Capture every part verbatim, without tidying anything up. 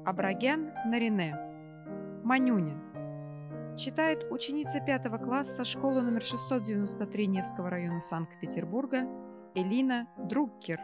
Абрагян Нарине. Манюня. Читает ученица пятого класса школы номер шестьсот девяносто три Невского района Санкт-Петербурга Элина Друккер.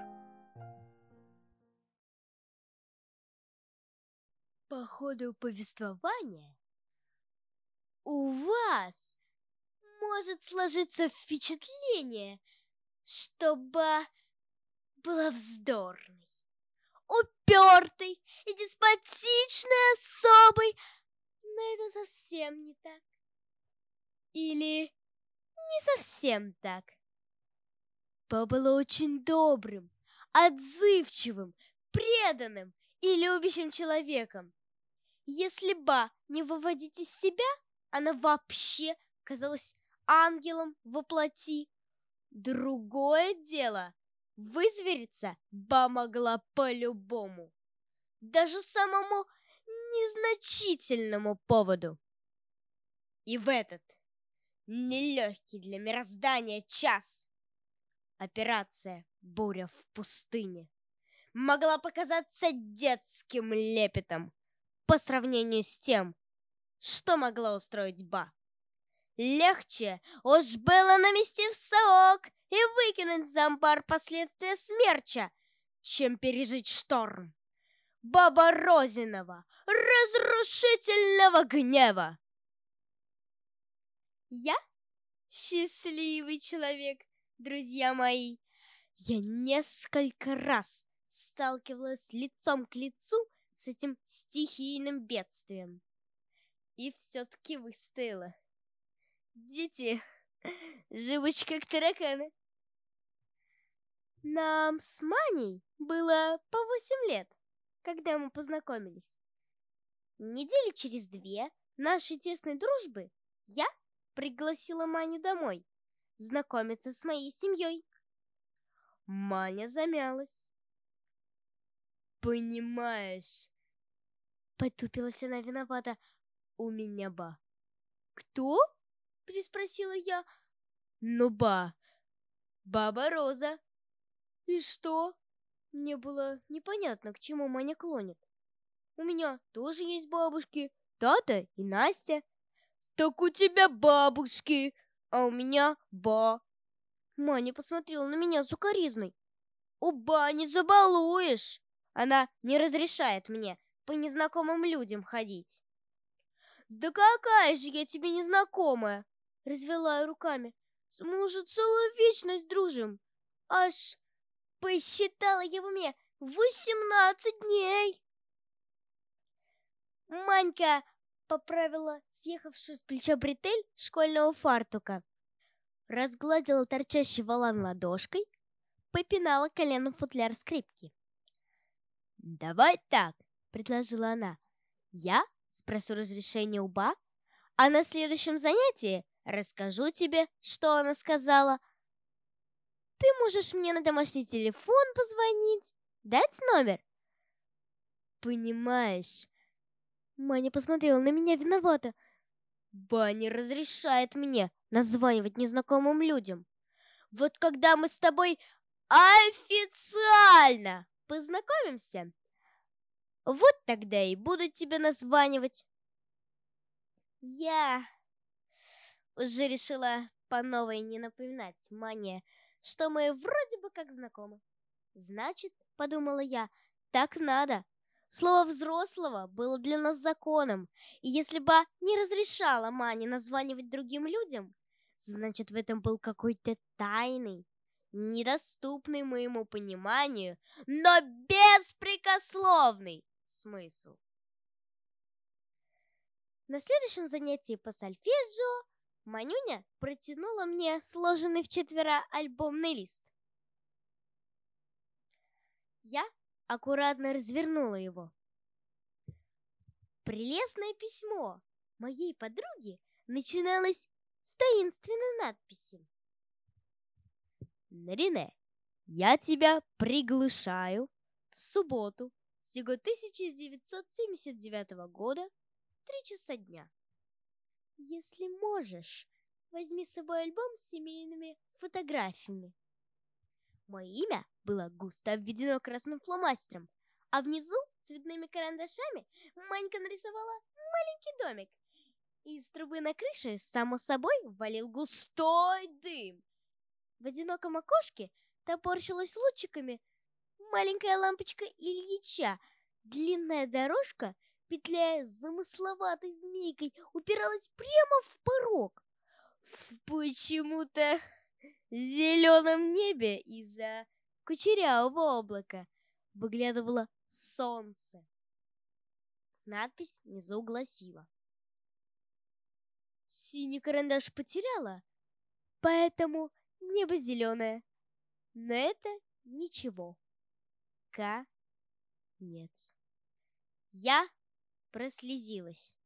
По ходу повествования у вас может сложиться впечатление, что Ба была вздорной, упертой и деспотичной особой, но это совсем не так. Или не совсем так. Ба была очень добрым, отзывчивым, преданным и любящим человеком. Если Ба не выводить из себя, она вообще казалась ангелом во плоти. Другое дело, вызвериться Ба могла по-любому, даже самому незначительному поводу. И в этот нелегкий для мироздания час операция «Буря в пустыне» могла показаться детским лепетом по сравнению с тем, что могла устроить Ба. Легче уж было намести в совок и выкинуть за амбар последствия смерча, чем пережить шторм Баба Розиного разрушительного гнева. Я счастливый человек, друзья мои. Я несколько раз сталкивалась лицом к лицу с этим стихийным бедствием. И все-таки выстояла. Дети, живучи как тараканы. Нам с Маней было по восемь лет, когда мы познакомились. Недели через две нашей тесной дружбы я пригласила Маню домой знакомиться с моей семьей. Маня замялась. «Понимаешь...» — потупилась она виновата. «У меня Ба». «Кто?» — переспросила я. «Ну, Ба. Баба Роза». «И что?» Мне было непонятно, к чему Маня клонит. «У меня тоже есть бабушки, Тата и Настя». «Так у тебя бабушки, а у меня Ба». Маня посмотрела на меня с укоризной. «У Ба не забалуешь. Она не разрешает мне по незнакомым людям ходить». «Да какая же я тебе незнакомая!» — развела я руками. «Мы уже целую вечность дружим. Аж посчитала я в уме восемнадцать дней!» Манька поправила съехавшую с плеча бретель школьного фартука, разгладила торчащий волан ладошкой, попинала коленом футляр скрипки. «Давай так», — предложила она. «Я спрошу разрешения у Ба, а на следующем занятии расскажу тебе, что она сказала. Ты можешь мне на домашний телефон позвонить, дать номер?» «Понимаешь...» Маня посмотрела на меня виновато. «Ба не разрешает мне названивать незнакомым людям. Вот когда мы с тобой официально познакомимся, вот тогда и буду тебе названивать». Я уже решила по новой не напоминать Мане, что мы вроде бы как знакомы. Значит, подумала я, так надо. Слово взрослого было для нас законом, и если бы не разрешала Мане названивать другим людям, значит, в этом был какой-то тайный, недоступный моему пониманию, но беспрекословный смысл. На следующем занятии по сольфеджио Манюня протянула мне сложенный вчетверо альбомный лист. Я аккуратно развернула его. Прелестное письмо моей подруги начиналось с таинственной надписи. «Нарине, я тебя приглашаю в субботу сего тысяча девятьсот семьдесят девятого года в три часа дня. Если можешь, возьми с собой альбом с семейными фотографиями». Мое имя было густо обведено красным фломастером, А внизу цветными карандашами Манька нарисовала маленький домик. Из трубы на крыше, само собой, валил густой дым. В одиноком окошке топорщилась лучиками маленькая лампочка Ильича. Длинная дорожка, петляя замысловатой змейкой, упиралась прямо в порог. В почему-то зеленом небе из-за кучерявого облака выглядывало солнце. Надпись внизу гласила: «Синий карандаш потеряла, поэтому небо зеленое. Но это ничего. Конец». Я прослезилась.